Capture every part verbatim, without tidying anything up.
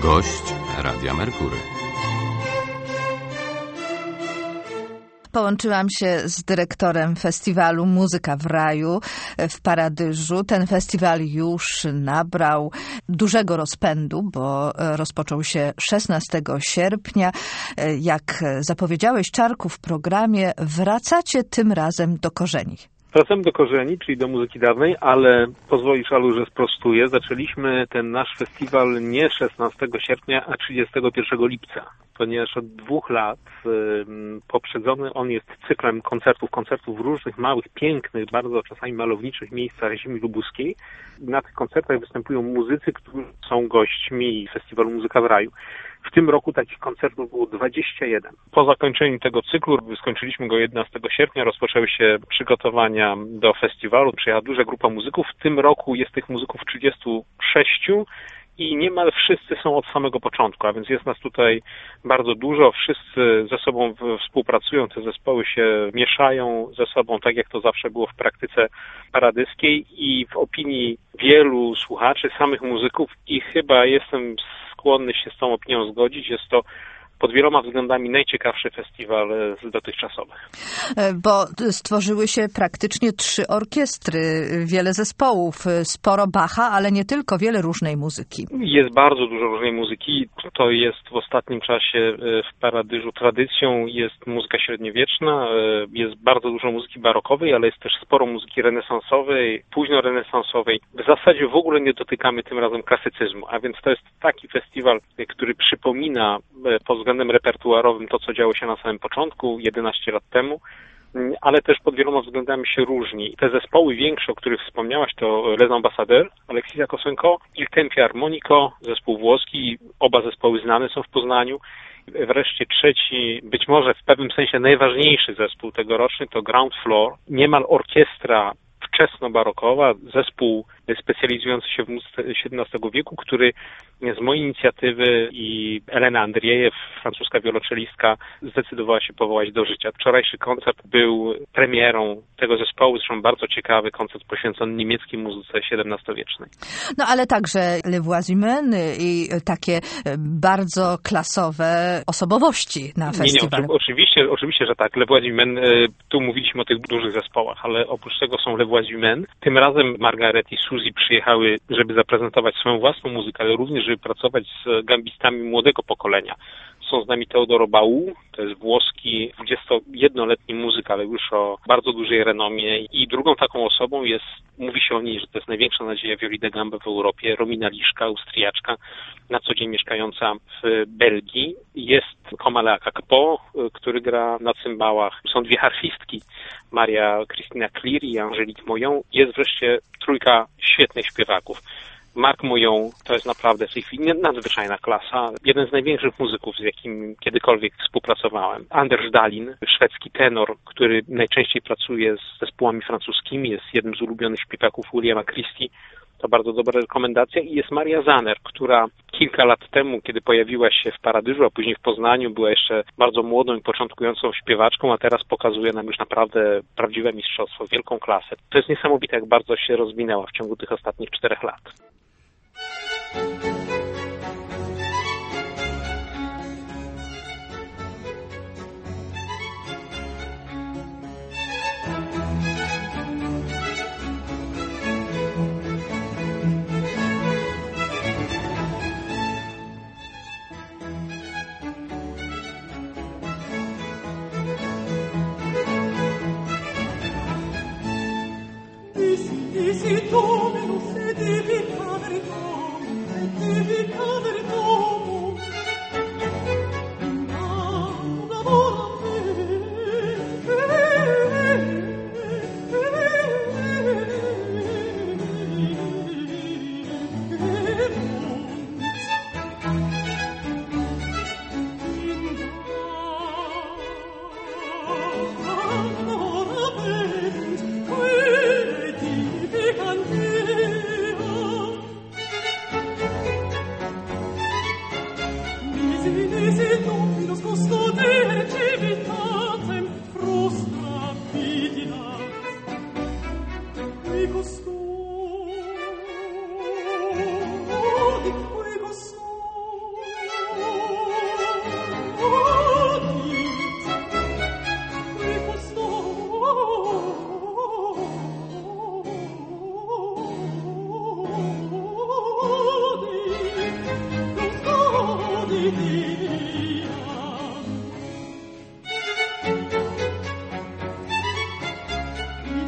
Gość Radia Merkury. Połączyłam się z dyrektorem festiwalu Muzyka w Raju w Paradyżu. Ten festiwal już nabrał dużego rozpędu, bo rozpoczął się szesnastego sierpnia. Jak zapowiedziałeś, Czarku, w programie, wracacie tym razem do korzeni. Wracamy do korzeni, czyli do muzyki dawnej, ale pozwolisz, Alu, że sprostuję. Zaczęliśmy ten nasz festiwal nie szesnastego sierpnia, a trzydziestego pierwszego lipca, ponieważ od dwóch lat y, poprzedzony on jest cyklem koncertów, koncertów w różnych małych, pięknych, bardzo czasami malowniczych miejscach ziemi lubuskiej. Na tych koncertach występują muzycy, którzy są gośćmi festiwalu Muzyka w Raju. W tym roku takich koncertów było dwadzieścia jeden. Po zakończeniu tego cyklu, skończyliśmy go jedenastego sierpnia, rozpoczęły się przygotowania do festiwalu. Przyjechała duża grupa muzyków. W tym roku jest tych muzyków trzydziestu sześciu i niemal wszyscy są od samego początku, a więc jest nas tutaj bardzo dużo. Wszyscy ze sobą współpracują, te zespoły się mieszają ze sobą, tak jak to zawsze było w praktyce paradyskiej i w opinii wielu słuchaczy, samych muzyków, i chyba jestem skłonny się z tą opinią zgodzić, jest to pod wieloma względami najciekawszy festiwal z dotychczasowych. Bo stworzyły się praktycznie trzy orkiestry, wiele zespołów, sporo Bacha, ale nie tylko, wiele różnej muzyki. Jest bardzo dużo różnej muzyki. To jest w ostatnim czasie w Paradyżu tradycją, jest muzyka średniowieczna, jest bardzo dużo muzyki barokowej, ale jest też sporo muzyki renesansowej, późnorenesansowej. W zasadzie w ogóle nie dotykamy tym razem klasycyzmu, a więc to jest taki festiwal, który przypomina pod względem repertuarowym to, co działo się na samym początku, jedenaście lat temu, ale też pod wieloma względami się różni. I te zespoły większe, o których wspomniałaś, to Les Ambassadeurs, Alexis Kosenko, Il Tempi Armonico, zespół włoski, oba zespoły znane są w Poznaniu. Wreszcie trzeci, być może w pewnym sensie najważniejszy zespół tegoroczny to Ground Floor, niemal orkiestra wczesno-barokowa, zespół specjalizujący się w muzyce siedemnastego wieku, który z mojej inicjatywy i Elena Andriejew, francuska wiolonczelistka, zdecydowała się powołać do życia. Wczorajszy koncert był premierą tego zespołu, zresztą bardzo ciekawy koncert poświęcony niemieckiej muzyce siedemnastowiecznej. No ale także Le Voisimène i takie bardzo klasowe osobowości na festiwalu. Nie, nie, oczywiście, oczywiście, że tak. Le Voisimène, tu mówiliśmy o tych dużych zespołach, ale oprócz tego są Le Voisimène. Tym razem Margaret i Suzy przyjechały, żeby zaprezentować swoją własną muzykę, ale również, żeby pracować z gambistami młodego pokolenia. Są z nami Teodoro Bału, to jest włoski dwudziestojednoletni muzyk, ale już o bardzo dużej renomie. I drugą taką osobą jest, mówi się o niej, że to jest największa nadzieja violi da gamba w Europie, Romina Liszka, Austriaczka, na co dzień mieszkająca w Belgii. Jest Komale Akakpo, który gra na cymbałach. Są dwie harfistki, Maria Krystyna Cleary i Angelique Moją. Jest wreszcie trójka świetnych śpiewaków. Mark Moją to jest naprawdę w tej chwili nadzwyczajna klasa. Jeden z największych muzyków, z jakim kiedykolwiek współpracowałem. Anders Dahlin, szwedzki tenor, który najczęściej pracuje z zespołami francuskimi, jest jednym z ulubionych śpiewaków Williama Christie. To bardzo dobra rekomendacja. I jest Maria Zaner, która kilka lat temu, kiedy pojawiła się w Paradyżu, a później w Poznaniu, była jeszcze bardzo młodą i początkującą śpiewaczką, a teraz pokazuje nam już naprawdę prawdziwe mistrzostwo, wielką klasę. To jest niesamowite, jak bardzo się rozwinęła w ciągu tych ostatnich czterech lat.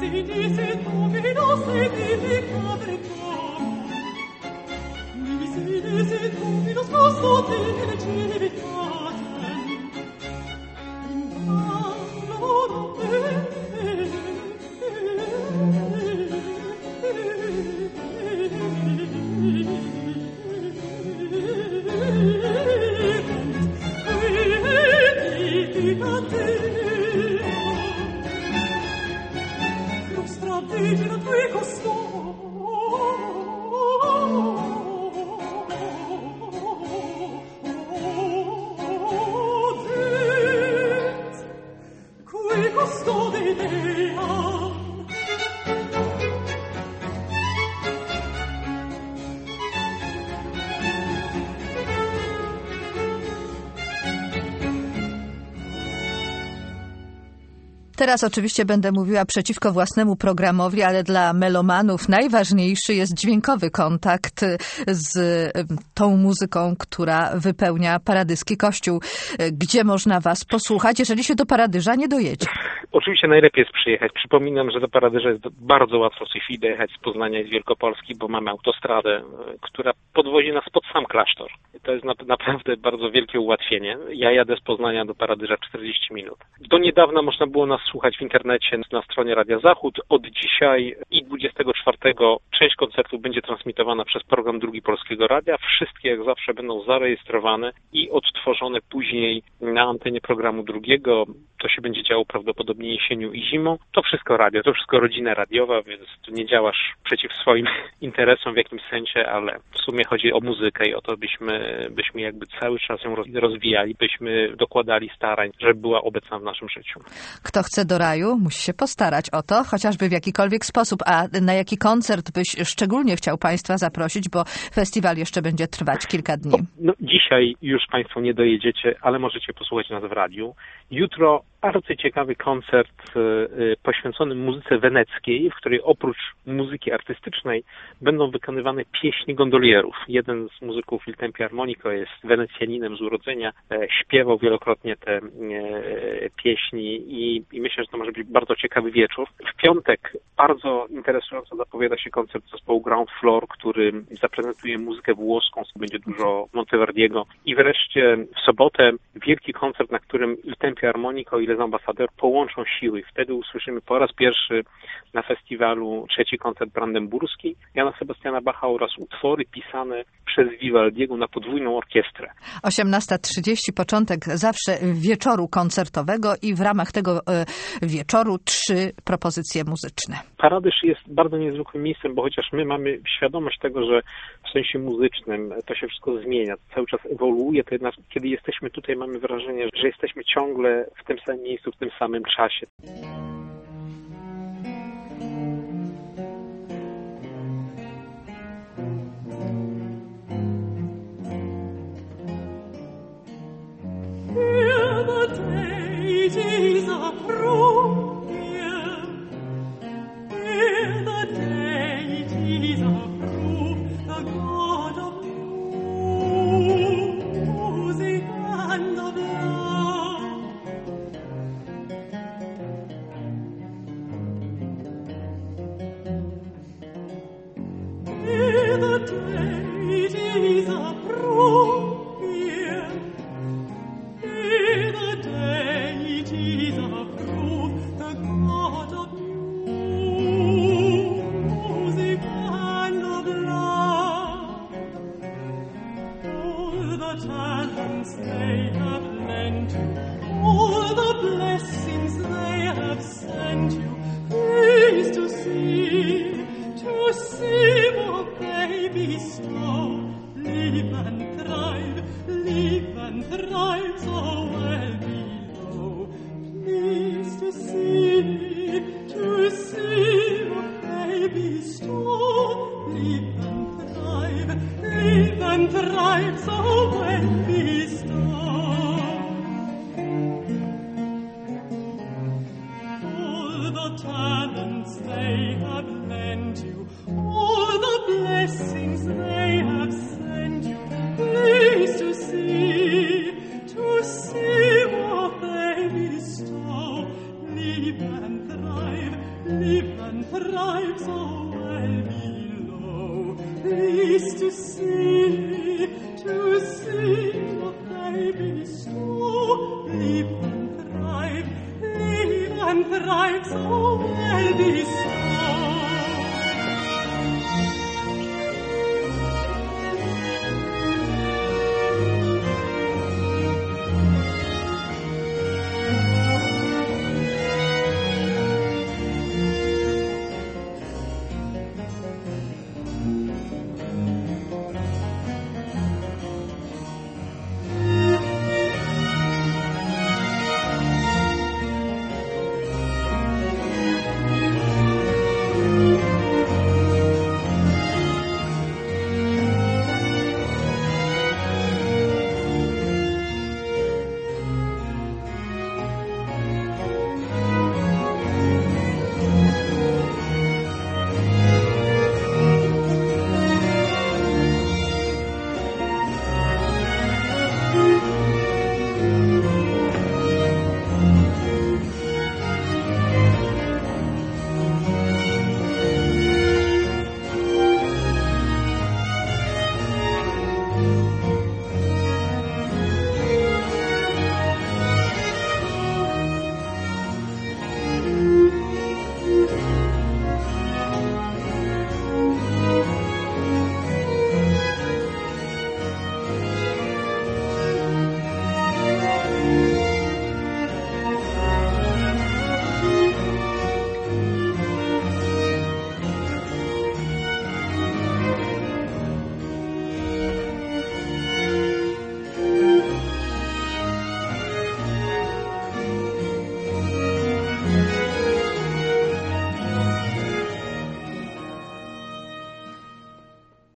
Teraz oczywiście będę mówiła przeciwko własnemu programowi, ale dla melomanów najważniejszy jest dźwiękowy kontakt z tą muzyką, która wypełnia Paradyski Kościół. Gdzie można was posłuchać, jeżeli się do Paradyża nie dojedzie? Oczywiście najlepiej jest przyjechać. Przypominam, że do Paradyża jest bardzo łatwo w tej chwili dojechać z Poznania i z Wielkopolski, bo mamy autostradę, która podwozi nas pod sam klasztor. To jest naprawdę bardzo wielkie ułatwienie. Ja jadę z Poznania do Paradyża czterdzieści minut. Do niedawna można było nas słuchać w internecie na stronie Radia Zachód. Od dzisiaj i dwudziestego czwartego część koncertów będzie transmitowana przez program Drugi Polskiego Radia. Wszystkie jak zawsze będą zarejestrowane i odtworzone później na antenie programu drugiego. To się będzie działo prawdopodobnie jesienią i zimą. To wszystko radio, to wszystko rodzina radiowa, więc tu nie działasz przeciw swoim interesom w jakimś sensie, ale w sumie chodzi o muzykę i o to, byśmy, byśmy jakby cały czas ją rozwijali, byśmy dokładali starań, żeby była obecna w naszym życiu. Kto chce do raju, musi się postarać o to, chociażby w jakikolwiek sposób. A na jaki koncert byś szczególnie chciał Państwa zaprosić, bo festiwal jeszcze będzie trwać kilka dni? No, dzisiaj już Państwo nie dojedziecie, ale możecie posłuchać nas w radiu. Jutro bardzo ciekawy koncert y, poświęcony muzyce weneckiej, w której oprócz muzyki artystycznej będą wykonywane pieśni gondolierów. Jeden z muzyków Il Tempi Armonico jest wenecjaninem z urodzenia, e, śpiewał wielokrotnie te e, pieśni i, i myślę, że to może być bardzo ciekawy wieczór. W piątek bardzo interesująco zapowiada się koncert zespołu Ground Floor, który zaprezentuje muzykę włoską, będzie dużo Monteverdiego. I wreszcie w sobotę wielki koncert, na którym Il Tempi Armonico i Les Ambassadeurs połączą siły. Wtedy usłyszymy po raz pierwszy na festiwalu trzeci koncert brandenburski Jana Sebastiana Bacha oraz utwory pisane przez Vivaldiego na podwójną orkiestrę. osiemnasta trzydzieści, początek zawsze wieczoru koncertowego i w ramach tego e, wieczoru trzy propozycje muzyczne. Paradyż jest bardzo niezwykłym miejscem, bo chociaż my mamy świadomość tego, że w sensie muzycznym to się wszystko zmienia, cały czas ewoluuje, to jednak kiedy jesteśmy tutaj, mamy wrażenie, że jesteśmy ciągle w tym samym miejscu, w tym samym czasie. Liebe and thrive. live and thrive so well below. Please to see, to see what they bestow. Live and thrive, live and thrive so well below.